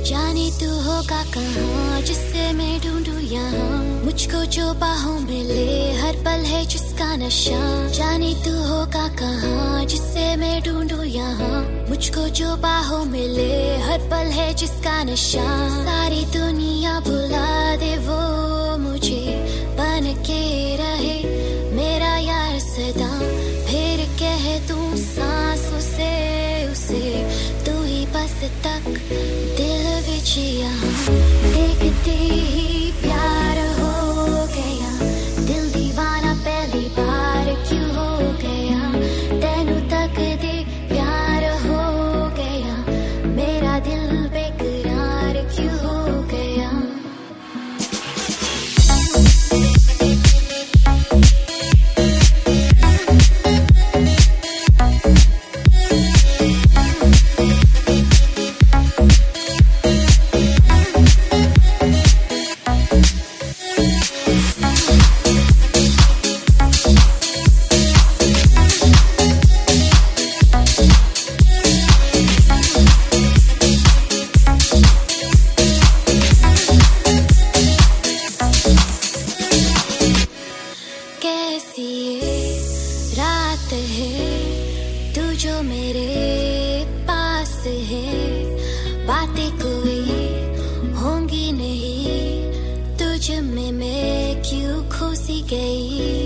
जाने तू होगा कहाँ जिससे मैं ढूंढूं यहाँ, मुझको जो बाहों में ले हर पल है जिसका नशा। जाने तू होगा कहाँ जिससे मैं ढूंढूं यहाँ, मुझको जो बाहों में ले हर पल है जिसका नशा। सारी दुनिया भुला दे वो मुझे बन के रहे मेरा यार सदा, फिर कह तू सांसों से उसे तू ही बस तक दिल विच यहाँ। देखते ही प्यार हो गया, दिल दीवाना पहली बार क्यों हो गया, तेनू तक दे प्यार हो गया, मेरा दिल बेकरार क्यों हो गया। कैसी ये रात है तू जो मेरे पास है, बातें कोई होंगी नहीं तुझ में मैं क्यों खो सी गई।